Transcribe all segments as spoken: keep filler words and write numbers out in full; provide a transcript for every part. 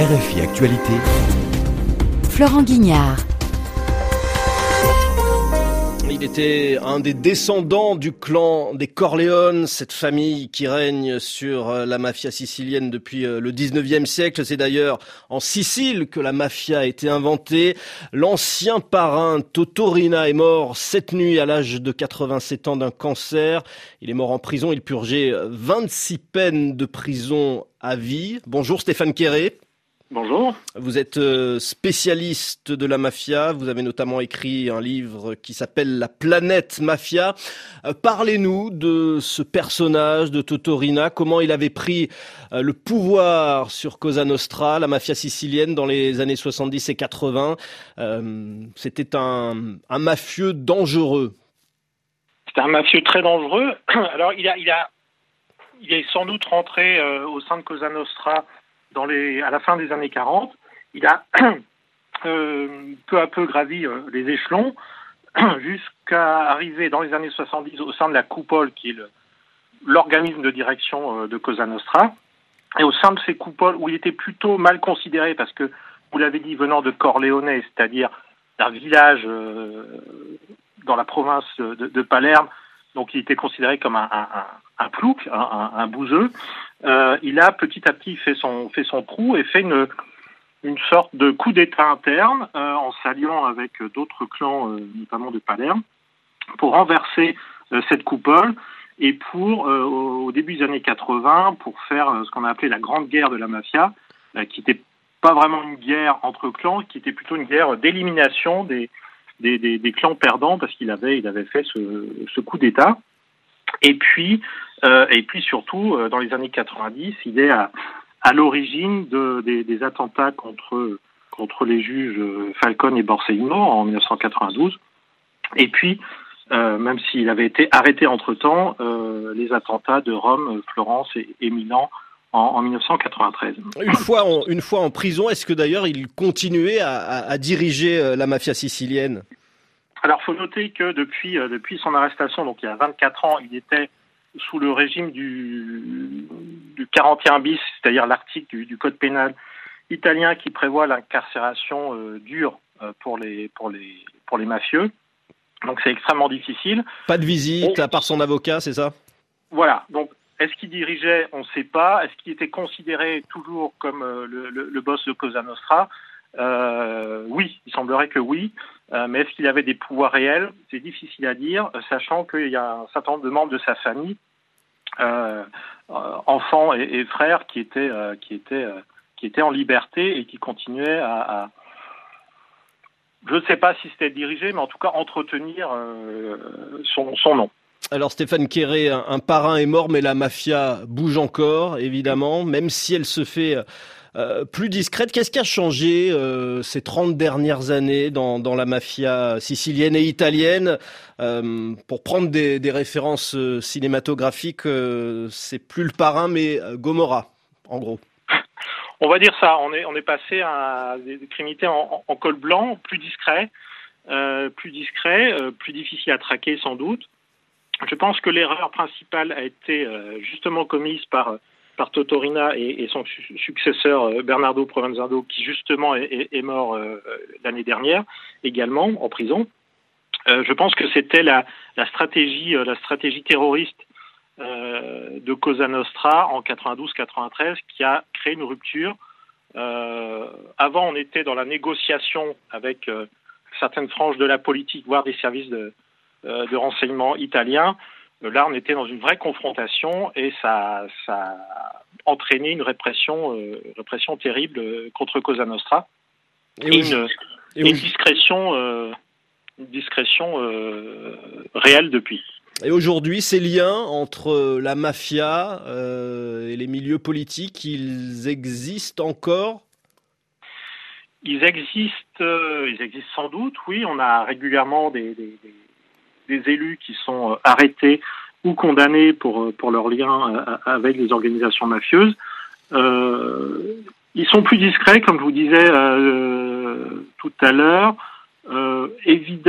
R F I Actualité. Florent Guignard. Il était un des descendants du clan des Corleone, cette famille qui règne sur la mafia sicilienne depuis le dix-neuvième siècle. C'est d'ailleurs en Sicile que la mafia a été inventée. L'ancien parrain Toto Riina est mort cette nuit à l'âge de quatre-vingt-sept ans d'un cancer. Il est mort en prison. Il purgeait vingt-six peines de prison à vie. Bonjour Stéphane Quéré. Bonjour. Vous êtes spécialiste de la mafia. Vous avez notamment écrit un livre qui s'appelle La planète mafia. Parlez-nous de ce personnage de Toto Riina. Comment il avait pris le pouvoir sur Cosa Nostra, la mafia sicilienne, dans les années soixante-dix et quatre-vingts. Euh, c'était un, un mafieux dangereux. C'était un mafieux très dangereux. Alors, il a, il a, il est sans doute rentré euh, au sein de Cosa Nostra Dans les, à la fin des années quarante, il a euh, peu à peu gravi euh, les échelons jusqu'à arriver dans les années soixante-dix au sein de la Coupole, qui est le, l'organisme de direction euh, de Cosa Nostra. Et au sein de ces coupoles, où il était plutôt mal considéré, parce que, vous l'avez dit, venant de Corleone, c'est-à-dire d'un village euh, dans la province de, de Palerme, donc il était considéré comme un, un, un, un plouc, un, un, un bouseux. Euh, il a petit à petit fait son fait son trou et fait une une sorte de coup d'État interne euh, en s'alliant avec d'autres clans, euh, notamment de Palerme, pour renverser euh, cette coupole et pour euh, au début des années quatre-vingts pour faire euh, ce qu'on a appelé la grande guerre de la mafia, euh, qui n'était pas vraiment une guerre entre clans, qui était plutôt une guerre d'élimination des des, des, des clans perdants, parce qu'il avait il avait fait ce, ce coup d'État. Et puis, euh, et puis surtout, euh, dans les années quatre-vingt-dix, il est à, à l'origine de, des, des attentats contre contre les juges Falcone et Borsellino en dix-neuf cent quatre-vingt-douze. Et puis, euh, même s'il avait été arrêté entre-temps, euh, les attentats de Rome, Florence et, et Milan en, en dix-neuf cent quatre-vingt-treize. Une fois en, une fois en prison, est-ce que d'ailleurs il continuait à, à, à diriger la mafia sicilienne ? Alors, il faut noter que depuis euh, depuis son arrestation, donc il y a vingt-quatre ans, il était sous le régime du, du quarante et un bis, c'est-à-dire l'article du, du code pénal italien qui prévoit l'incarcération euh, dure euh, pour les pour les pour les mafieux. Donc c'est extrêmement difficile. Pas de visite Et, à part son avocat, c'est ça ? Voilà. Donc est-ce qu'il dirigeait ? On ne sait pas. Est-ce qu'il était considéré toujours comme euh, le, le, le boss de Cosa Nostra ? Euh, oui, il semblerait que oui, euh, mais est-ce qu'il avait des pouvoirs réels ? C'est difficile à dire, sachant qu'il y a un certain nombre de membres de sa famille, euh, euh, enfants et, et frères, qui étaient, euh, qui étaient, euh, qui étaient en liberté et qui continuaient à, à je ne sais pas si c'était dirigé, mais en tout cas entretenir euh, son, son nom. Alors Stéphane Quéré, un, un parrain est mort, mais la mafia bouge encore, évidemment, même si elle se fait Euh, plus discrète. Qu'est-ce qui a changé euh, ces trente dernières années dans, dans la mafia sicilienne et italienne ? euh, Pour prendre des, des références euh, cinématographiques, euh, c'est plus le parrain, mais euh, Gomorra, en gros. On va dire ça. On est, on est passé à des, des criminalités en, en col blanc, plus discret, euh, plus discret, euh, plus difficile à traquer sans doute. Je pense que l'erreur principale a été euh, justement commise par par Toto Riina et, et son su- successeur Bernardo Provenzano, qui justement est, est, est mort euh, l'année dernière, également en prison. Euh, je pense que c'était la, la stratégie, euh, la stratégie terroriste euh, de Cosa Nostra en quatre-vingt-douze quatre-vingt-treize qui a créé une rupture. Euh, avant, on était dans la négociation avec euh, certaines franges de la politique, voire des services de, euh, de renseignement italiens. Là, on était dans une vraie confrontation et ça, ça a entraîné une répression, euh, répression terrible contre Cosa Nostra et, et, une, et une discrétion, euh, une discrétion euh, réelle depuis. Et aujourd'hui, ces liens entre la mafia euh, et les milieux politiques, ils existent encore ? Ils existent, euh, ils existent sans doute. Oui, on a régulièrement des, des, des des élus qui sont arrêtés ou condamnés pour pour leurs liens avec les organisations mafieuses. Euh, ils sont plus discrets, comme je vous disais euh, tout à l'heure. Euh,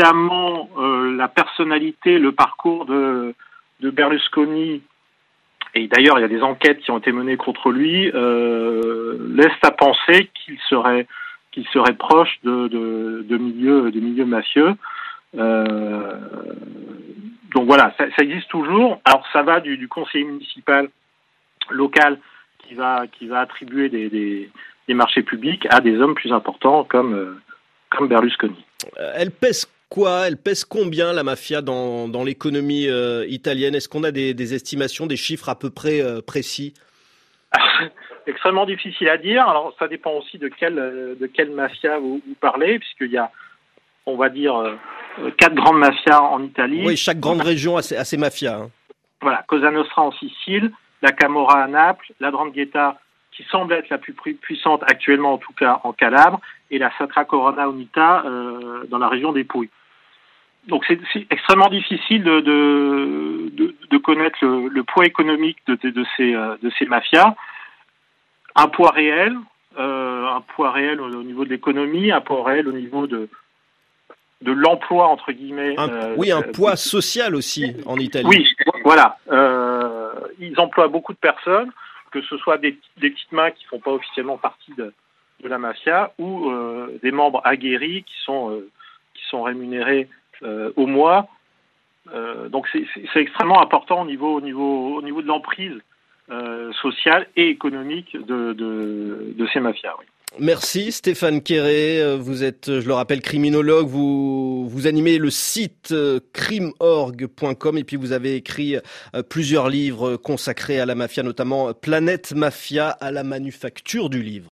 évidemment, euh, la personnalité, le parcours de de Berlusconi et d'ailleurs il y a des enquêtes qui ont été menées contre lui, euh, laissent à penser qu'il serait qu'il serait proche de, de, de milieux de milieux mafieux. Euh, donc voilà, ça, ça existe toujours. Alors ça va du, du conseiller municipal local qui va qui va attribuer des, des, des marchés publics à des hommes plus importants comme euh, comme Berlusconi. Elle pèse quoi? Elle pèse combien la mafia dans dans l'économie euh, italienne? Est-ce qu'on a des, des estimations, des chiffres à peu près euh, précis? Extrêmement difficile à dire. Alors ça dépend aussi de quelle de quelle mafia vous, vous parlez, puisqu'il y a, on va dire, euh, quatre grandes mafias en Italie. Oui, chaque grande région a ses, a ses mafias. Hein. Voilà, Cosa Nostra en Sicile, la Camorra à Naples, la 'Ndrangheta qui semble être la plus puissante actuellement, en tout cas en Calabre, et la Sacra Corona Unita euh, dans la région des Pouilles. Donc c'est, c'est extrêmement difficile de, de, de, de connaître le, le poids économique de, de, de, ces, de ces mafias. Un poids réel, euh, un poids réel au, au niveau de l'économie, un poids réel au niveau de, de l'emploi, entre guillemets. Un, euh, oui, un euh, poids social aussi en Italie. Oui, voilà. Euh, ils emploient beaucoup de personnes, que ce soit des, des petites mains qui font pas officiellement partie de, de la mafia ou euh, des membres aguerris qui sont, euh, qui sont rémunérés euh, au mois. Euh, donc c'est, c'est, c'est extrêmement important au niveau, au niveau, au niveau de l'emprise euh, sociale et économique de, de, de ces mafias. Oui. Merci Stéphane Quéré, vous êtes, je le rappelle, criminologue, vous, vous animez le site crime org point com et puis vous avez écrit plusieurs livres consacrés à la mafia, notamment Planète Mafia à la manufacture du livre.